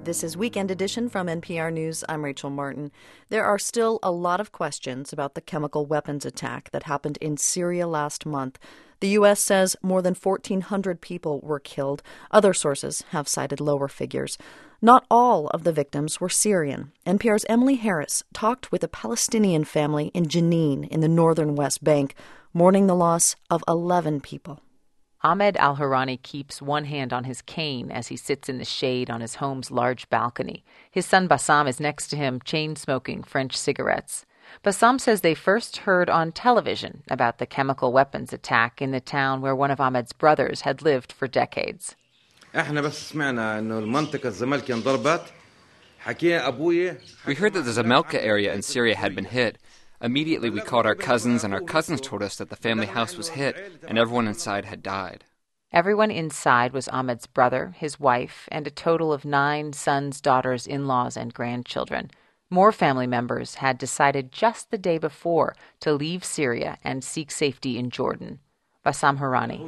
This is Weekend Edition from NPR News. I'm Rachel Martin. There are still a lot of questions about the chemical weapons attack that happened in Syria last month. The U.S. says more than 1,400 people were killed. Other sources have cited lower figures. Not all of the victims were Syrian. NPR's Emily Harris talked with a Palestinian family in Jenin in the northern West Bank, mourning the loss of 11 people. Ahmed Al-Harani keeps one hand on his cane as he sits in the shade on his home's large balcony. His son Bassam is next to him, chain-smoking French cigarettes. Bassam says they first heard on television about the chemical weapons attack in the town where one of Ahmed's brothers had lived for decades. We heard that the Zamalka area in Syria had been hit. Immediately we called our cousins, and our cousins told us that the family house was hit and everyone inside had died. Everyone inside was Ahmed's brother, his wife, and a total of 9 sons, daughters, in-laws, and grandchildren. More family members had decided just the day before to leave Syria and seek safety in Jordan. Bassam Harani.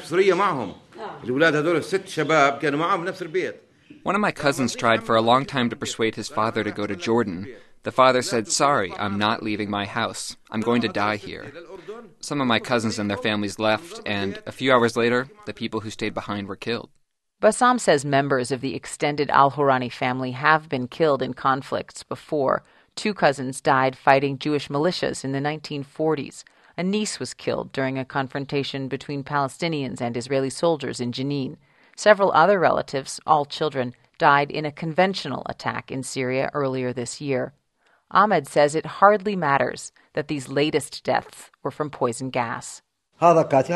One of my cousins tried for a long time to persuade his father to go to Jordan. The father said, "Sorry, I'm not leaving my house. I'm going to die here." Some of my cousins and their families left, and a few hours later, the people who stayed behind were killed. Bassam says members of the extended Al-Harani family have been killed in conflicts before. 2 cousins died fighting Jewish militias in the 1940s. A niece was killed during a confrontation between Palestinians and Israeli soldiers in Jenin. Several other relatives, all children, died in a conventional attack in Syria earlier this year. Ahmed says it hardly matters that these latest deaths were from poison gas. I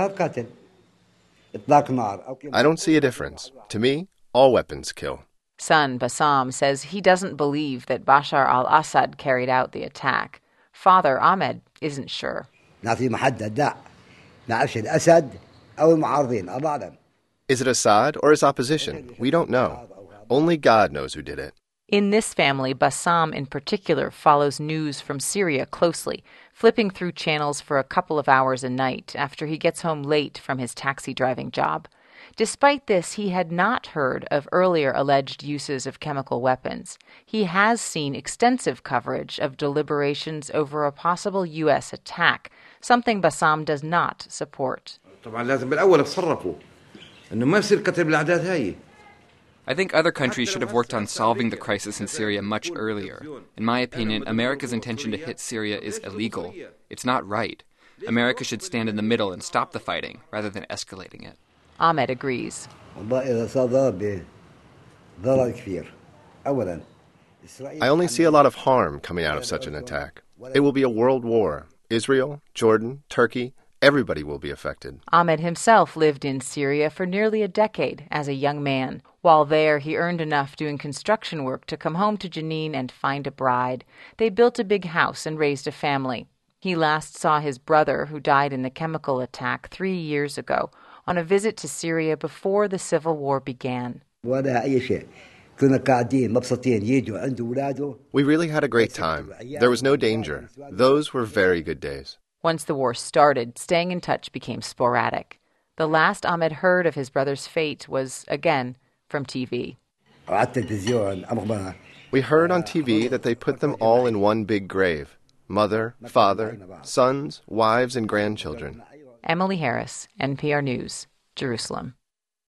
don't see a difference. To me, all weapons kill. Son Bassam says he doesn't believe that Bashar al-Assad carried out the attack. Father Ahmed isn't sure. Is it Assad or his opposition? We don't know. Only God knows who did it. In this family, Bassam in particular follows news from Syria closely, flipping through channels for a couple of hours a night after he gets home late from his taxi driving job. Despite this, he had not heard of earlier alleged uses of chemical weapons. He has seen extensive coverage of deliberations over a possible U.S. attack, something Bassam does not support. I think other countries should have worked on solving the crisis in Syria much earlier. In my opinion, America's intention to hit Syria is illegal. It's not right. America should stand in the middle and stop the fighting, rather than escalating it. Ahmed agrees. I only see a lot of harm coming out of such an attack. It will be a world war. Israel, Jordan, Turkey, everybody will be affected. Ahmed himself lived in Syria for nearly a decade as a young man. While there, he earned enough doing construction work to come home to Jenin and find a bride. They built a big house and raised a family. He last saw his brother, who died in the chemical attack 3 years ago, on a visit to Syria before the civil war began. We really had a great time. There was no danger. Those were very good days. Once the war started, staying in touch became sporadic. The last Ahmed heard of his brother's fate was, again, from TV. We heard on TV that they put them all in one big grave. Mother, father, sons, wives, and grandchildren. Emily Harris, NPR News, Jerusalem.